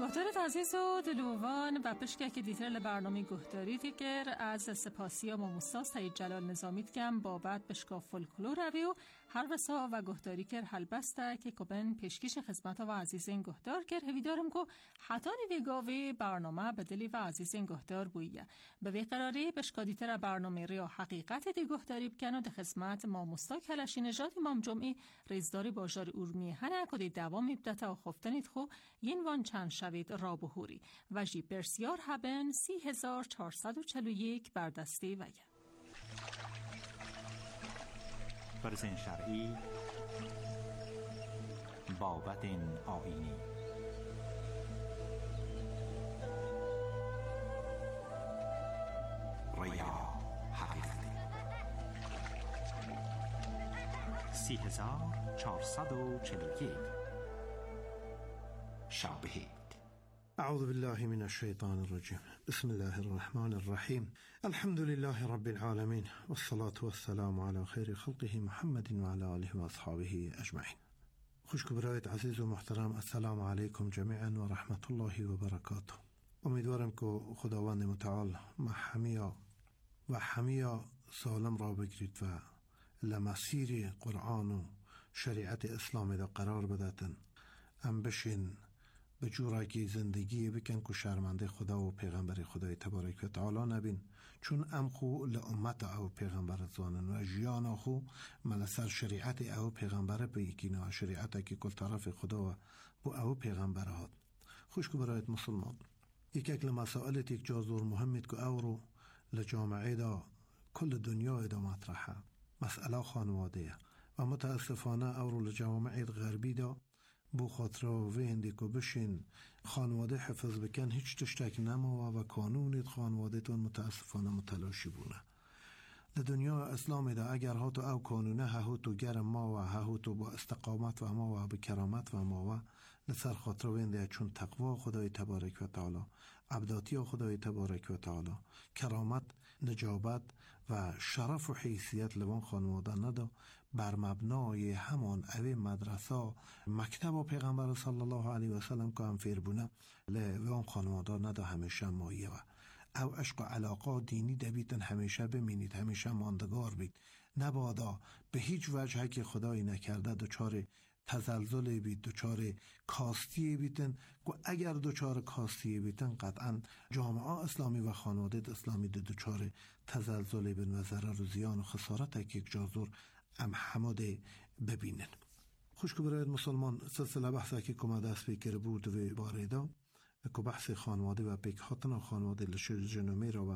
[SPEAKER 2] گهدارت عزیز و دلوان و پشکه که دیتر لبرنامه گهداری دیگر از سپاسی و ماموستاز تایید جلال نظامیت کم بابت بشکا فولکلور روی و هر وسا و گهداری کر حل بسته که کبن پیشکش خدمت و عزیز این گهدار کر هویدارم که حتی نیویگاوی برنامه بدلی و عزیز این گهدار بویه به وی قراری بشکا دیتر برنامه ریا حقیقت دی گهداری بکنه ده خدمت ماموستا کلشی نژاد امام جمعی ریزداری باجار اورمی هنه کدی دوام میبدته و خفتنید خو این وان چند شوید رابهوری و جی برسیار هبن سی هزار چهارصد و چلو یک بردسته ویه
[SPEAKER 1] برزن شرعی بابت آینی ریا حقیقتی سی هزار چهارصد و چلو یک شابهید.
[SPEAKER 9] أعوذ بالله من الشيطان الرجيم. بسم الله الرحمن الرحيم. الحمد لله رب العالمين والصلاة والسلام على خير خلقه محمد وعلى آله وأصحابه أجمعين. خوشك برایت عزیز و محترم، السلام علیکم جمیعا و رحمت الله و برکاته. امیدوارم که خداوند متعال ما همیا و همیا سالم را بگیرید و لمسیر قرآن و شریعت اسلام دا قرار بداتن. ام بشین به جورایی که زندگی بکن که شرمنده خدا و پیغمبر خدای تبارک و تعالی نبین، چون ام خو لامت او پیغمبر زانن و جیان خو ملسر شریعت او پیغمبر بیکینا و شریعت که کل طرف خدا و بو او پیغمبر هاد. خوشکو برایت مسلمان، یک اکل مسائلت یک جازور مهمت که او رو لجامعه دا کل دنیا دا مطرحه، مسئله خانواده و متاسفانه او رو لجامعه غربی دا بو خاطر ویندی که بشین خانواده حفظ بکن هیچ تشتک نمو و قانونیت خانواده تون متاسفانه متلاشی بونه. در دنیا اسلامی دا اگر ها تو او قانونه ها تو گرم ما و ها تو با استقامت و ما و بکرامت و ما و لسر خاطر وینده چون تقوا خدای تبارک و تعالی، عبداتی خدای تبارک و تعالی، کرامت، نجابت و شرف و حیثیت لبان خانواده ندا، بر مبنای همان اوی مدرسه مکتب و پیغمبر صلی الله علیه و سلم که هم فیر بونه لبان خانواده ندا همیشه مایه و او عشق و علاقه دینی دبیتن همیشه بمینید، همیشه ماندگار بید. نبادا به هیچ وجه که خدایی نکرده دوچار تزلزل بید، دوچار کاستی بیتن که اگر دوچار کاستی بیتن قطعا جامعه اسلامی و خانواده اسلامی دوچار تزلزل بین و ضرر و زیان و خسارت که یک جازور ام حماده ببینن. خوشکو برای مسلمان سلسله بحثه که کما دست بکر بود و بارده که بحث خانواده و پیکهاتنا خانواده لشر جنومی را و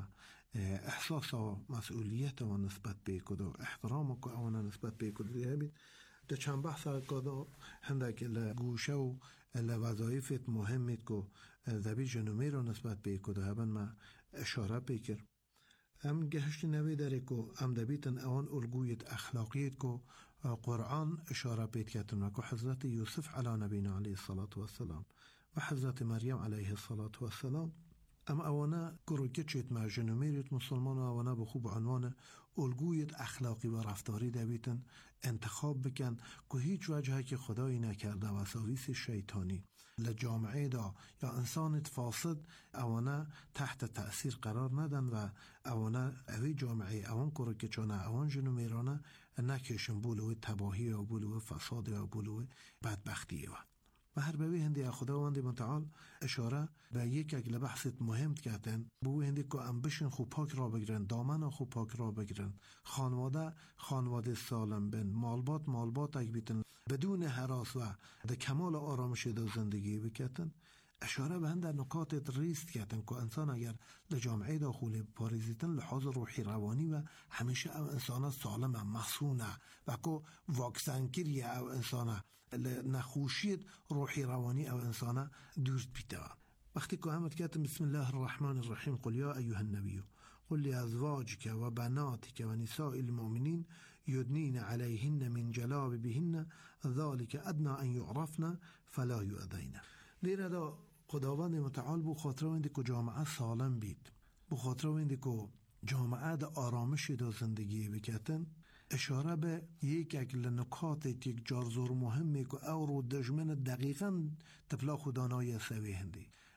[SPEAKER 9] احساس و مسئولیت و نسبت بکد و احترام که اونا نسبت بکد دیگه بید. در چند بحثه که هندک لگوشه و لوظایفت مهمت که ذبی جنومی را نسبت بکد و هبن ما اشاره بکر. ام گهشت نوی داره که ام دبیتن اوان الگویت اخلاقیت که قرآن اشاره بید کتن و که حضرت یوسف علی نبینا علیه الصلاة والسلام و حضرت مریم علیه الصلاة والسلام ام اوانا گروکه چیت مع جنومیریت مسلمان و اوانا به خوب عنوان الگویت اخلاقی و رفتاری دبیتن انتخاب بکن که هیچ وجهه که خدایی نکرده و ساویس شیطانی لجامعه دا یا انسانت فاسد اوانا تحت تأثیر قرار ندن و اوانا اوی جامعه اوان گروکه چانه اوان جنومیرانه نکشن بولوی تباهی و بولوی فساد و بولوی بدبختی و و هر بوی هندی خداوند متعال اشاره به یک اگل بحثت مهم کردن بوی هندی که ام بشن خوب پاک را بگیرن، دامن خوب پاک را بگیرن، خانواده خانواده سالم بن، مالبات مالبات اگ بیتن بدون هراس و ده کمال آرامش دو زندگی بکتن. اشاره به هند نکات ریست کردن که انسان اگر لجامعه داخل پاریزیتن لحاظ روحی روانی و همیشه او انسان سالم مصونه و که واکسنگیری او انسان نخوشیت روحی روانی او انسان دورت بیده. وقتی که همت کردن بسم الله الرحمن الرحیم قل یا ایها النبی قل لازواجک و بناتک و نساء المؤمنین یدنین علیهن من جلابیبهن ذلك ادنا ان یعرفن فلا یؤذین. دیره دا خداوند متعال بو خاطر وینده که جامعه سالم بید، بو خاطر وینده که جامعه دا آرامش دا زندگی بکتن، اشاره به یک اکل نکات یک جارزور مهمه که او رو دجمن دقیقا تپلا خدانای سوی هندی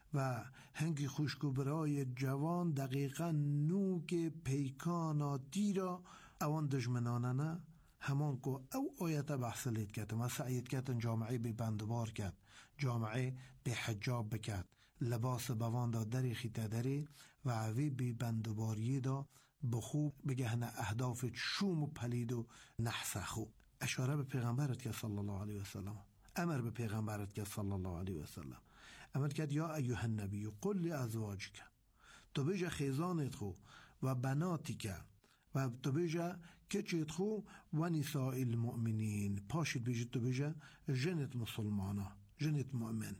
[SPEAKER 9] و هنگی خوشکو برای جوان دقیقا نوک پیکانا دیرا اوان دجمنانه همان که او آیت بحثلیت کرد ما سعیت کرد جامعه بی بندبار کرد، جامعه بی حجاب بکرد، لباس بوان دا دری خیطه داری و عوی بی بندباری دا بخوب بگهن اهداف شوم و پلید و نحس خوب. اشاره به پیغمبرت که صلی الله علیه وسلم، امر به پیغمبرت که صلی الله علیه وسلم امر کرد یا ایها النبی قل لازواجک، تو بجا خیزانت خو و بناتی که و تو بجا کچت خو و نساء المؤمنین، پاشید بجا تو بجا جنت مسلمانا، جنت مؤمن.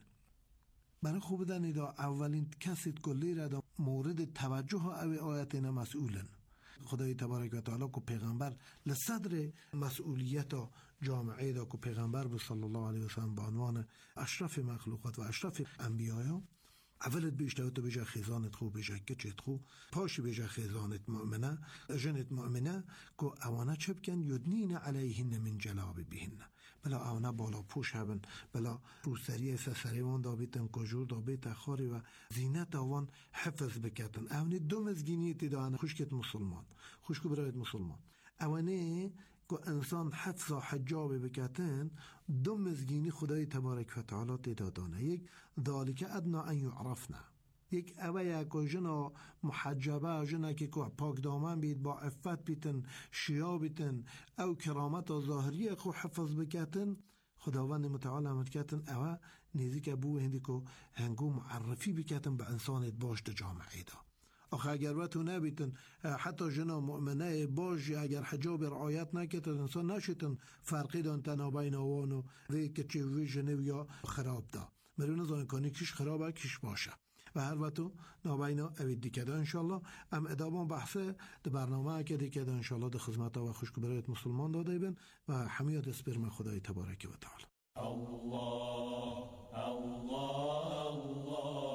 [SPEAKER 9] برای خوب دنی دا اولین کسید کلی را دا مورد توجه اوی آیتین مسئولن. خدای تبارک و تعالی که پیغمبر لصدر مسئولیت جامعه دا که پیغمبر به صلی الله علیه وسلم به عنوان اشرف مخلوقات و اشرف انبیاء اولت بیشتر تو بجا خیزانت خو بجا کچت خو پاشی بجا خیزانت مؤمنه جنت مؤمنه که اوانه چه بکن یدنین علیهن من جلاب بهن، بلا اوانه بالا پوش هبن، بلا روسری سسریوان دابیتن کجور دابیت خاری و زینت آوان حفظ بکتن. اوانه دو مزگینیت دانه خوشکت مسلمان، خوشکو برایت مسلمان، اوانه که انسان حفظ و حجاب بکتن دو مزگینی خدای تبارک و تعالی تدادانه. یک ذالک ادنا ان یعرفنا، یک اوه که جنا محجبه جنا که پاک دامن بید با عفت بیتن شیا بیتن او کرامت و ظاهریه خو حفظ بکتن، خداوند متعال امر کتن اوه نیزی که بو هندی که هنگو معرفی بکتن به انسانت باش ده جامعه دا. آخه اگر وقتو نبیتن حتی جنا مؤمنه باش اگر حجاب رعایت نکتن انسان نشیتن فرقی دان تنابین آوانو وی که چه وی جنو یا خراب دا مرون زانکانی کش خرابه کش باشه و هر وقتو نابینا اوید دیکده انشالله. ام ادابان بحثه ده برنامه که دیکده انشالله ده خدمت و خوشک برایت مسلمان داده بین و حمیات اسپرم خدای تبارک و تعالی.
[SPEAKER 10] الله الله الله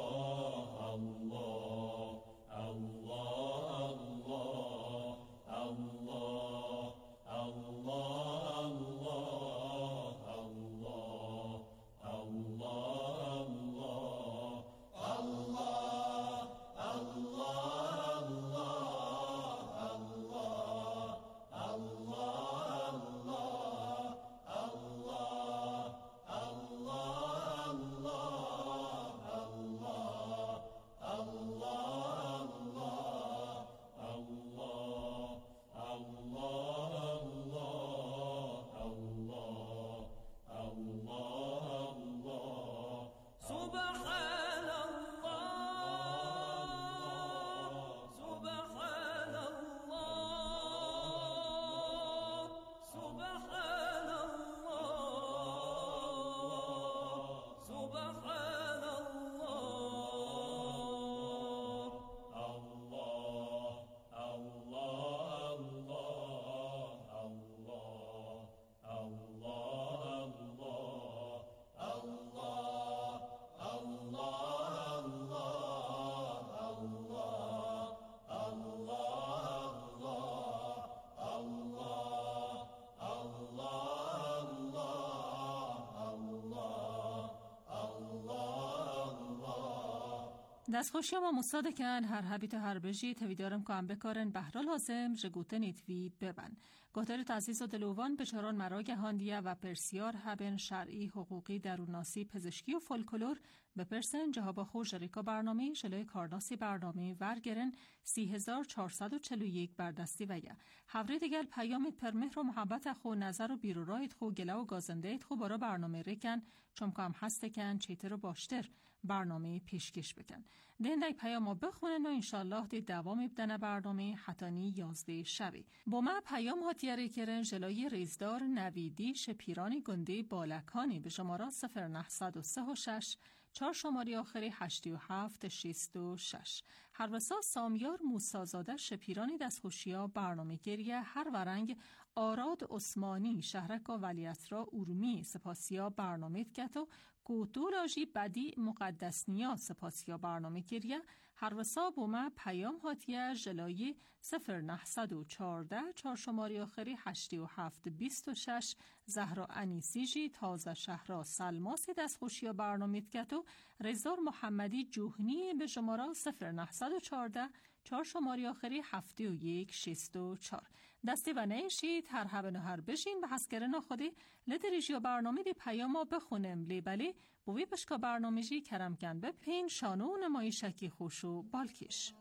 [SPEAKER 2] دستخوشی ما مستاد کن هر حبیت و هر بجی تویدارم که هم بکارن بهرال لازم جگوته نیتوی ببن. گوتر تعزیز و دلوان بچاران مراگ هاندیه و پرسیار هبن شرعی حقوقی دروناسی پزشکی و فولکلور بپرسن جهاب خور جریکا برنامه جلوی کارناسی برنامه ورگرن سی هزار چهارصد و چهل و یک بردستی ویا. حوری دیگر پیامت پر مهر و محبت خو نظر و بیرورایت خو گله و گازندهیت خو برا برنامه ریکن چون که هم هسته کن چیتر و باشتر برنامه پیشکش بکن. دندای پیامو بخونن و انشالله دی دوام بدن برنامه حتانی یازده شبی. با ما پیام هاتیاری کرن جلوی ریزدار نویدی شپیرانی گنده بالکانی به شماره صفر نهصد و سه و شش چهار شماری آخری هشت و هفت شیست و شش. هر وسا سامیار موسازاده شپیرانی دستخوشیا برنامه گریه هر ورنگ آراد عثمانی شهرکا ولیعصر ارومی سپاسیا برنامه کتو گوتولاجی بدی مقدسنیا سپاسیا برنامه گریه هر وسا بومه پیام هاتیه جلایی صفر نهصد و چارده چهار شماری آخری هشتی و هفت بیست و شش زهرا انیسی جی تازه شهرها سلماسی دست خوشی برنامه کتو رزار محمدی جوهنی به شماره صفر نهصد و چارده چهار شماری آخری هفتی و یک شست و چار دستی و نیشید هر هبه نهر بشین به حسکرنا خودی لدریجی و برنامه دی پیاما بخونم لیبلی بوی بشکا برنامه جی کرم کن بپین شانو نمایی شکی خوشو بالکش.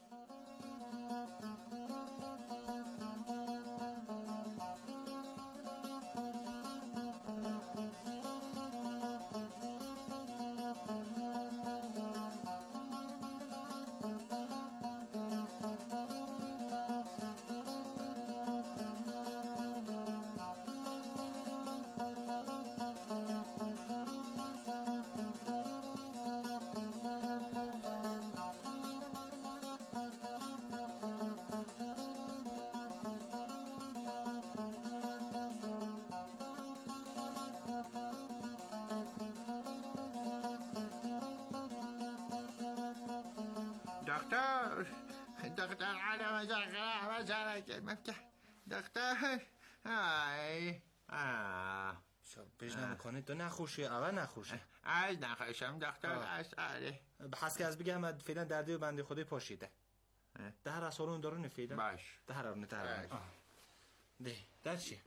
[SPEAKER 11] دکتر دکتر علم زرقه و زرقه مفتح دکتر ای آه
[SPEAKER 12] شب پیش نمیکنه تو نخوشی اول نخوشی
[SPEAKER 11] از نخوشم دکتر از آره
[SPEAKER 12] بحث که از بگم فعلا دردی و بنده خودی پاشیده ده هر اصالون دارو نفیده
[SPEAKER 11] باش
[SPEAKER 12] ده هر اونه ده هر ده ده چی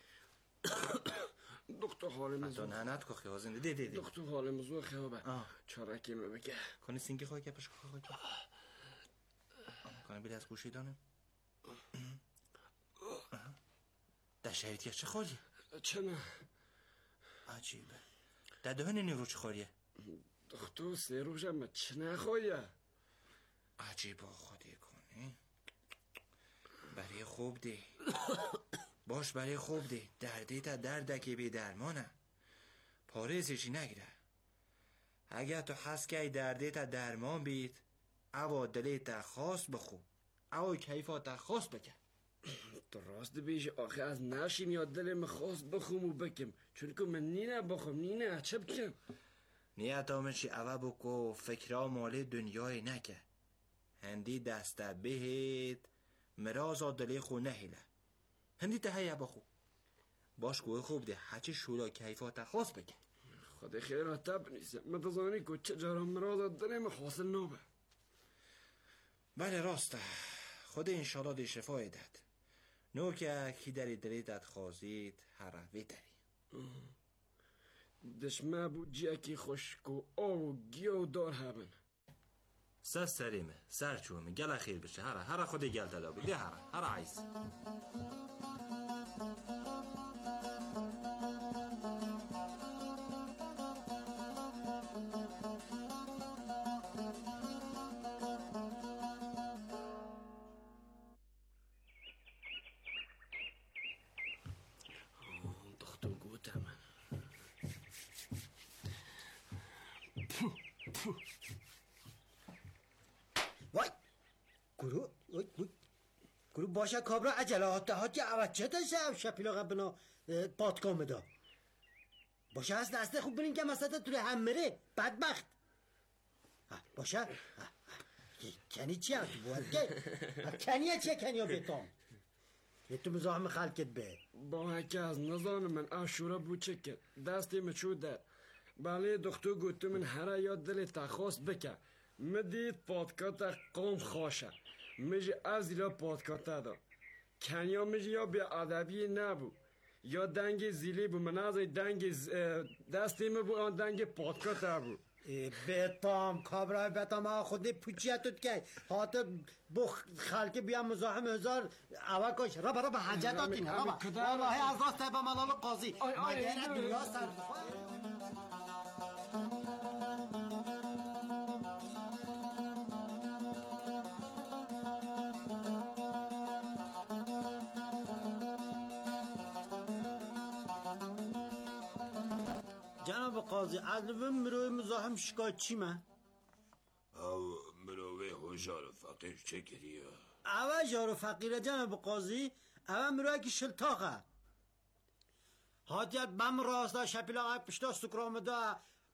[SPEAKER 13] دکتر حالم
[SPEAKER 12] زو نه نت که خیازنده ده ده ده
[SPEAKER 13] دکتر حالم زو خیابه چارکی مبگه
[SPEAKER 12] کنی سینگی خواهی که پشک خواهی که کنی بیلی از گوشی دانم ده شهیدیه چه خواهی؟
[SPEAKER 13] چه نه
[SPEAKER 12] عجیبه ده دهنه نیرو چه خواهیه؟
[SPEAKER 13] دکتر سه روزم چه نه خواهیه
[SPEAKER 12] عجیبه خودی کنی برای خوب دی باش برای خوب دی دردی تا دردکی بی درمانه پاریزشی نگیره اگر تو حس که دردی تا درمان بید او دلی تا خاص بخو او کیفا تا خاص بکن
[SPEAKER 13] درست بیش آخه از نشیم یا دلم خواست بخوم و بکم چون که من نینه بخوم نینه چه بکم
[SPEAKER 12] نیت آمنشی اوه بکو فکرها مالی دنیای نکه هندی دسته بهید مرازا دلی خو نهیله هندی تهیه بخو باش گوه خوب ده هچه شولا کیفات خاص بکن
[SPEAKER 13] خدا خیره تب نیسته من تزانی که چه جارا مرازا دلم حاصل نوبه
[SPEAKER 12] بله راسته خدا انشالله دی شفای داد نو که کی داری دلی داد خوازید هروی داری
[SPEAKER 13] دشمه بود جیکی خشک و آو گیو دار هبن
[SPEAKER 12] سر سریمه سر چومه گل خیر بشه هره هره خودی گل دادابی ده هره هره عیز
[SPEAKER 13] دختر گوتم
[SPEAKER 14] وای گروه وای وای گروه باشه کابرا عجله هاته هاتی اوچه تا شب شپیلا قبنا پادکامه دا باشه از دسته خوب برین که مسطه توی همره بدبخت باشه کنی چی هم تو بود که کنیه چیه کنیه بیتام یه تو مزاحم خلکت به
[SPEAKER 13] با هکی از نظام من آشورا بود چه که دستی مچوده بله دکتر گوتو من هر یاد دل تخواست بکن مدید پادکات قوم خوشه مجی از دیلا پادکات دا کنیا مجی یا به ادبی نبو یا دنگ زیلی بو من از دنگ دستی مبو آن دنگ پادکات بو
[SPEAKER 14] بتام کابرای بتام ها خودی پوچیتت که حتی بو خلک بیا مزاحم هزار اوکاش ربا ربا حجتات این ربا والله از راست با ملال قاضی مگر دنیا سر جناب قاضی عدل مروی مزاحم شکایت چی من؟
[SPEAKER 15] او مروی هوشار فقیر چه کریه؟
[SPEAKER 14] اوه جار فقیره جناب قاضی اوه مروی که شلتاقه هاتیت بم راستا شپیلا پشتا سکرام دا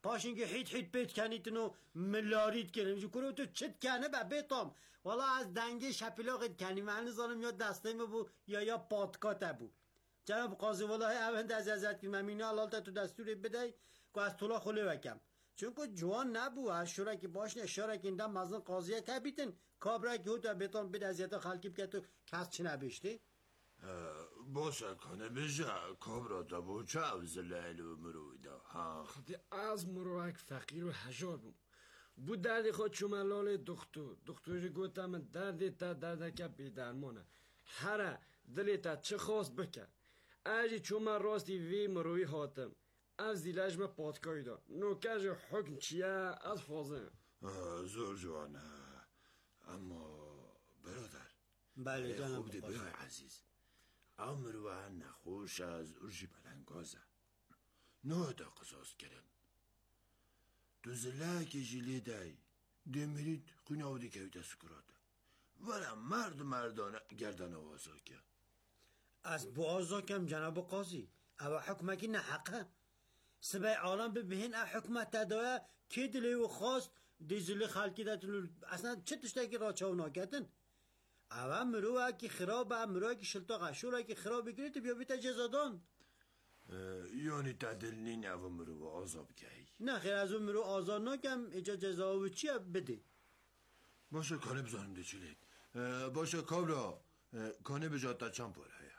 [SPEAKER 14] پاشین که هیت هیت بیت کنیتن و ملارید کنیم کرو تو چت کنه با بیتام والا از دنگه شپیلاقت کنیم من ظالم یا دسته بو یا یا پادکات بو جناب قاضی والا اوند از ازت که من مینا حلال تو دستور بده که از طلا خله وکم چون که جوان نبو از شورا که باش اشاره کردم مزن قاضیه کبیتن کابرا که تو بیتام بده ازیت خلقی که تو کس چی نبشته
[SPEAKER 15] باشه کنه بجا کابرا دا بوچه اوز لیل و مرویدا ها
[SPEAKER 13] خودی از مروک فقیر و هجار بوم بود دردی خود شمالال دکتر دکتری گوتم دردی تا دردکه بی درمانه هره دلی تا چه خواست بکر اجی چون من راستی وی مروی هاتم از دیلج من پادکایی دا نوکج حکم چیه از فازم
[SPEAKER 15] زور جوانه اما برادر
[SPEAKER 14] بله جانم
[SPEAKER 15] خوب دی بگه عزیز امرو نخوش از ارجی بلنگازه نه دا قصاص کرن دو زلک جلی دای دمیرید خونه دی که دست کراده ولی مرد مردانه گردن آوازا که
[SPEAKER 14] از بوازا کم جناب قاضی او حکمکی نه حقه سبای عالم ببین او حکمت تدایه که دلی و خواست دیزلی خلکی داتون اصلا چه تشتاکی را چاو ناکتن او مروه که خراب هم مروه که شلتا غشوره که خراب بگیرید بیا بیتا جزادان
[SPEAKER 15] یعنی تدل نین او مروه آزاب که
[SPEAKER 14] نه خیر از اون مروه آزاد ناکم ایجا جزاوی چیه بده
[SPEAKER 15] باشه کانه بزانم ده چلی باشه کابرا کانه بجاد تا چند پاره هیا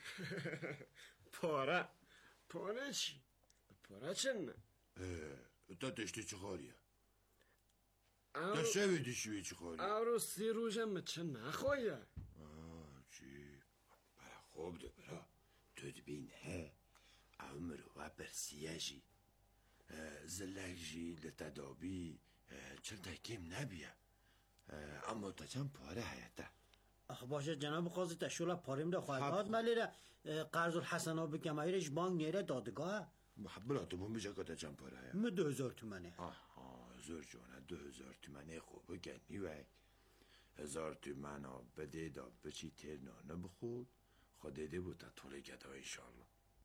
[SPEAKER 13] پاره پاره چی؟ پاره چنه؟
[SPEAKER 15] تا تشتی چه خاریه تا شوی دیشوی چه خاریه
[SPEAKER 13] او رو سی روزم چه نخواهیه
[SPEAKER 15] چی؟ برا خوب ده برا تو دبین ها او مروه برسیه جی زلک جی لتدابی چل تکیم نبیه اما تا چند پاره حیاته
[SPEAKER 14] آخ باشه جناب قاضی تشولا پاریم ده خواهد هاد ملیره قرض الحسنا بکم ایرش بانک نیره دادگاه
[SPEAKER 15] محبلا تو بون بجا که تا چند پاره حیاته
[SPEAKER 14] من دو هزار تومنه
[SPEAKER 15] آها هزار جانه دو هزار تومنه خوبه گنی وک هزار تومنه بده دا بچی ترنانه بخود خود دیده بود تا طول گده انشالله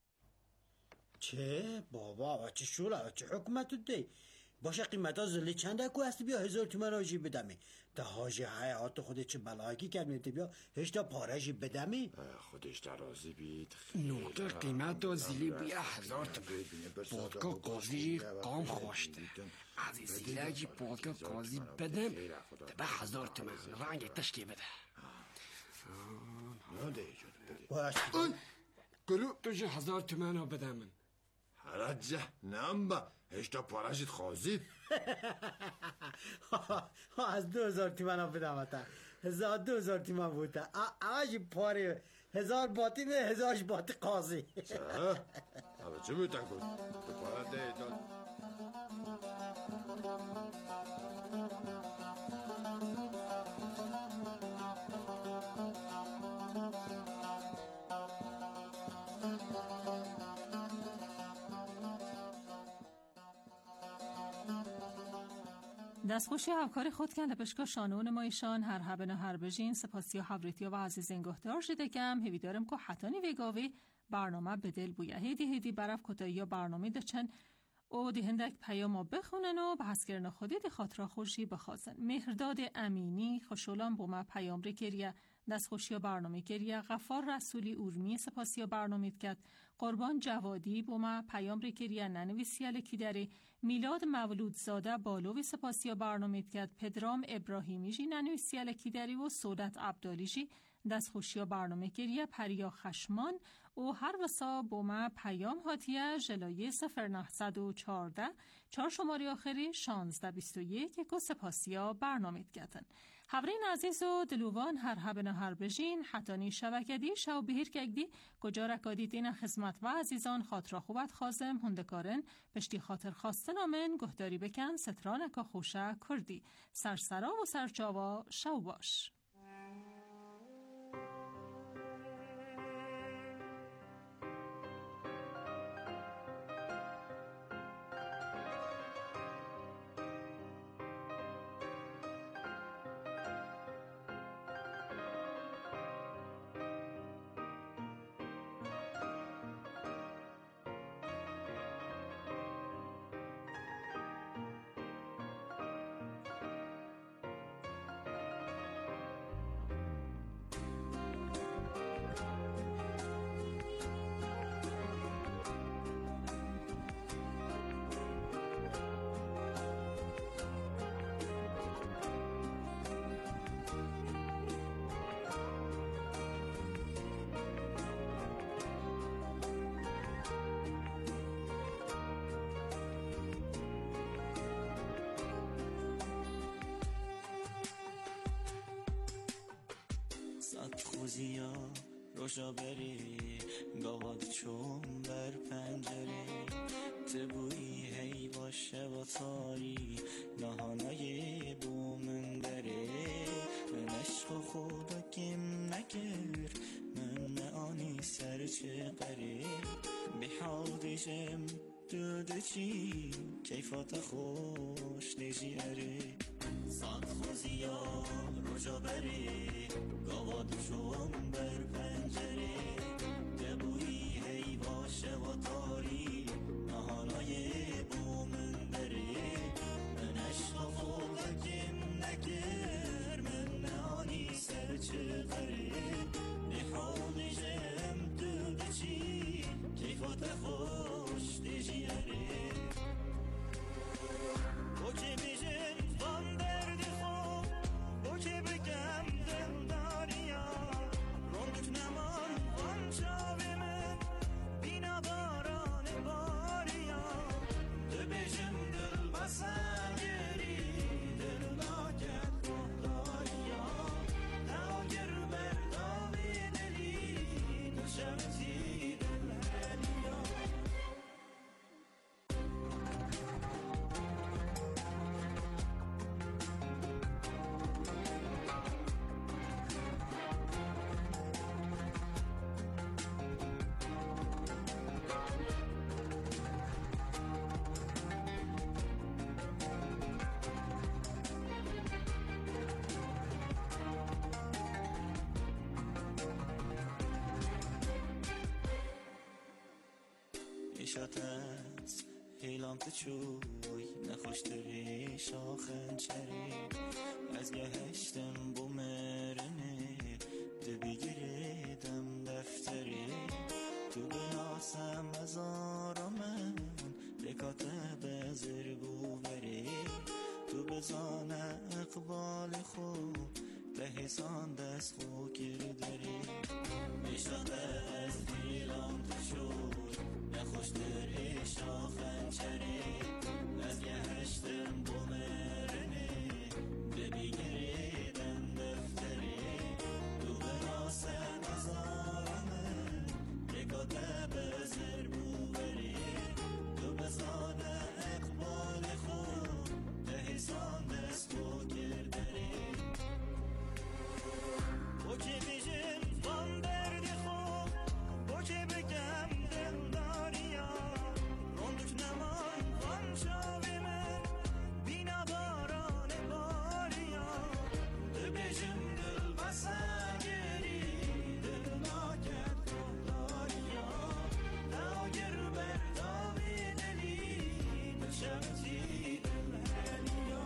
[SPEAKER 14] چه بابا چه شولا چه حکمت دی باشه قیمت ها زلی چنده کو هستی بیا هزار تومن آجی بدمی تا حاجی حیات خودت چه بلایی کردی بیا هشتا پارهشی بدمی
[SPEAKER 15] خودش درازی بید
[SPEAKER 13] نقطه قیمت ها زلی بیا هزار تومن پادکا قاضی قام خوشته از این زیلگی پادکا قاضی بدم تبا هزار تومن رنگ تشکی بده
[SPEAKER 14] باشه
[SPEAKER 13] گلو تو جه هزار تومن ها بدم من
[SPEAKER 15] حرجه نمبا هشتا پارشید خوازید
[SPEAKER 14] از دو هزار تیمن ها بدم تا هزار دو هزار تیمن بوده آجی پاره هزار باتی نه هزارش باتی قاضی
[SPEAKER 15] چه؟ اما چه بودن کن؟ به پاره ده داد
[SPEAKER 2] دستخوشی همکار خود کن لپشکا شانون مایشان هر هبن و هر بجین سپاسی و حبریتی و عزیزین گهدار شده کم هیویدارم که حتانی ویگاوی برنامه بدل بویه هیدی هیدی برف کتایی یا برنامه دچن او دی هندک پیامو بخونن و به حسکرن خودی دی خاطرا خوشی بخوازن مهرداد امینی خوشولان بومه پیام ری کریه دستخوشی و برنامه کریه غفار رسولی اورمی سپاسی و برنامه کد قربان جوادی بومه پیام ری کریه ننویسی الکی داره میلاد مولود زاده بالوی سپاسی و برنامه کد پدرام ابراهیمی جی ننویسی الکی داره و سودت عبدالی جی دستخوشی و برنامه گریه پریا خشمان و هر وسا بومه پیام هاتیه جلایه صفر نهصد و چارده چهار شماری آخری شانزده بیست و یک که سپاسی و برنامه گتن حبرین عزیز و دلوان هر هبن هر بجین حتانی شبکدی شو بهیر کگدی کجا رکادی دین خدمت و عزیزان خاطر خوبت خازم هندکارن پشتی خاطر خواستن آمن گهداری بکن سترانکا خوشه کردی سرسرا و سرچاوا شو باش.
[SPEAKER 16] خوزیا روشا بری گاواد چون بر پنجره تبوی هی باشه و تاری نهانای بومن داره من عشق خوبا کم نکر من آنی سر چه قره بحاضشم دود چی کیفات خوش دیجی اره ساد خوزیا روشا بری گاواد چون بر پنجره دبوی هی باشه و تاری نهانای بومن داره من عشق خوبا کم نکر من آنی سر چه قره نحاضشم دود چی کیفات خوش دیجی اره او که بیشن وان درد خوب او که بگم دل داریا روندک نمان وان شاوی من بینا باران باریا دو بیشن دل بسن گری دل ناکت داریا ناگر مرداوی دلی دو شمسی دل هلیا شاتت هیلام تچوی نخوشتری شاخن چری از گهشتم بو مرنه دبی گریدم دفتری تو بیاسم از آرامن بکاتب زربو بری تو بزان اقبال خود به حسان دست خو کردری میشات از هیلام تچوی نخوش در شاخن چری از گهشتم بو مرنه ببی گریدن دفتری تو براسن از آرامن رکاته بزر بو بری تو بزان اقبال خود به حسان دست خود کردری او که بیشن وان درد خوب او که بگم دل داریا روندک نمان وان شاوی من بینا باران باریا دو بیشم دل بسن گری دل ناکت داریا ناگر برداوی دلی دو شمسی دل هلیا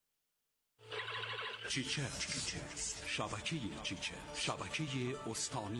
[SPEAKER 17] چیچر شبکه چیچر شبکه استانی